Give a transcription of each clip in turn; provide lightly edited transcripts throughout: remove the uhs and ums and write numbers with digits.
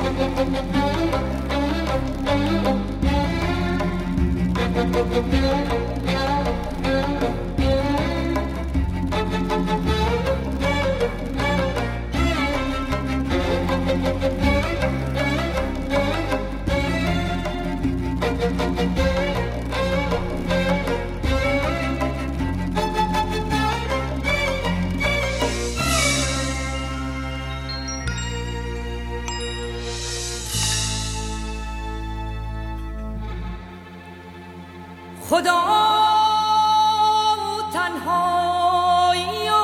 خدا تنهایی و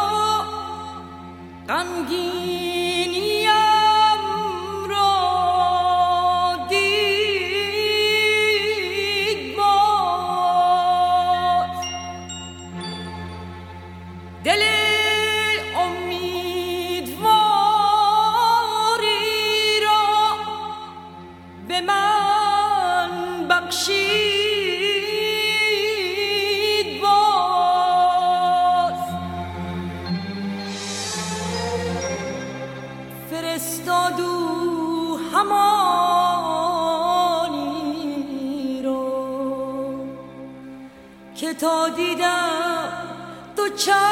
غمگینیم را دید باز، دل امیدواری را به من بخشید. فرستادو همانی رو که تا دیدم تو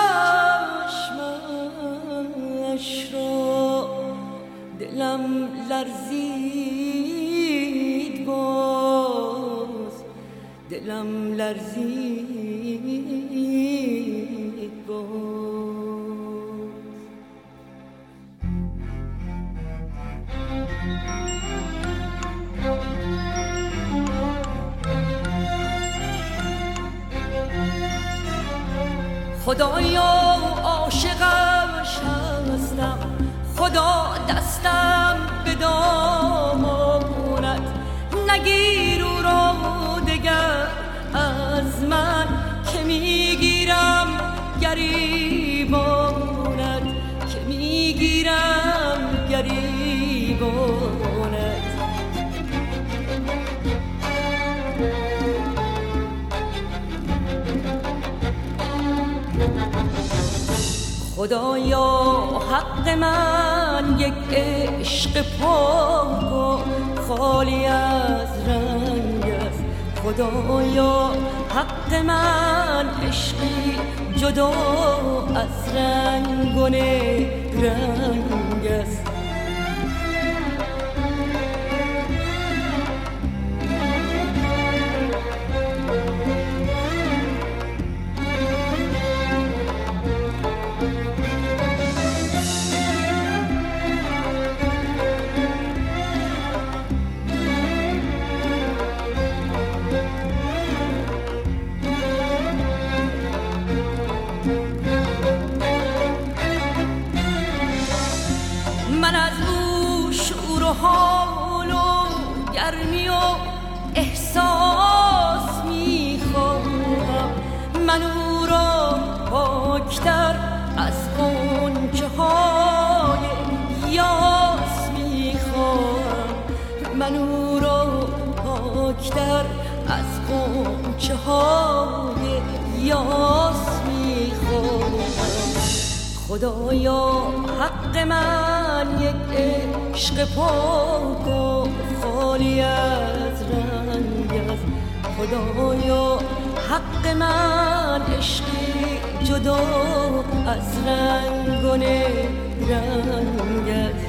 چشمش را دلم لرزید باز، دلم لرزید باز. خدایا عاشقش هستم، خدا دستم به دامانت نگیر او را دگر از من که میگیرم گریبانت، که میگیرم گریبانت. خدایا حق من یک عشق پاک و خالی از رنگ است، خدایا حق من عشقی جدا از رنگ و رنگ است. من از او شعور و حال و گرمی و احساس میخواهم، من او را پاکتر از غنچه های یاس میخواهم، من او را پاکتر از غنچه های یاس میخواهم. خدایا حق من یک عشق پاک و خالی از رنگ است، خدایا حق من عشقی جدا از رنگ و رنگ است.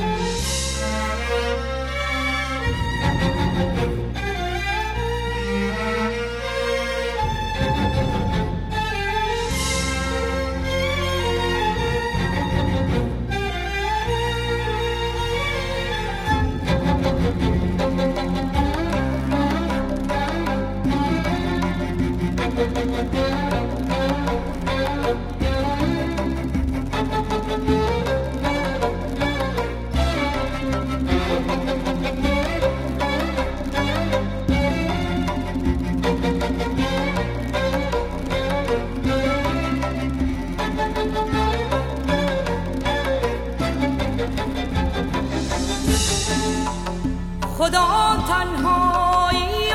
خدا تنهایی و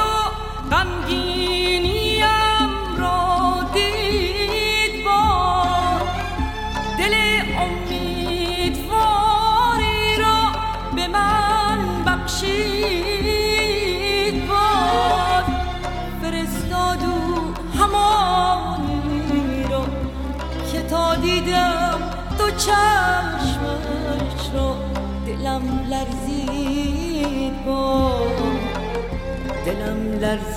غمگینیم را دید باز، دل امیدواری را به من بخشید باد فرستاد او همانی را که تا دیدم تو چشمش را دلم لرزید باد دلم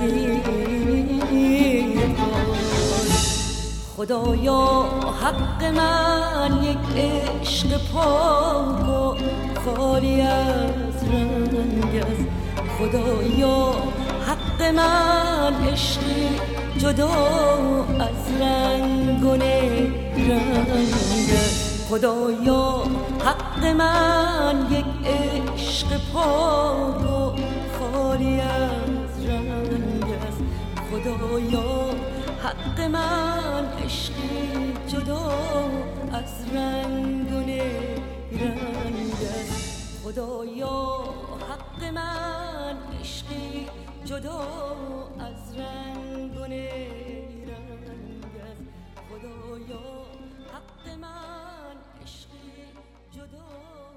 لرزید باد خدایا حق من یک عشق پاک و خالی از رنگ است خدایا حق من عشقی جدا از رنگ و رنگ است خدایا حق من یک عشق پاک و خالی از رنگ است خدایا حق من عشقی جدا از رنگ و رنگ است خدایا حق من عشقی جدا از رنگ و رنگ است خدایا حق من عشقی جدا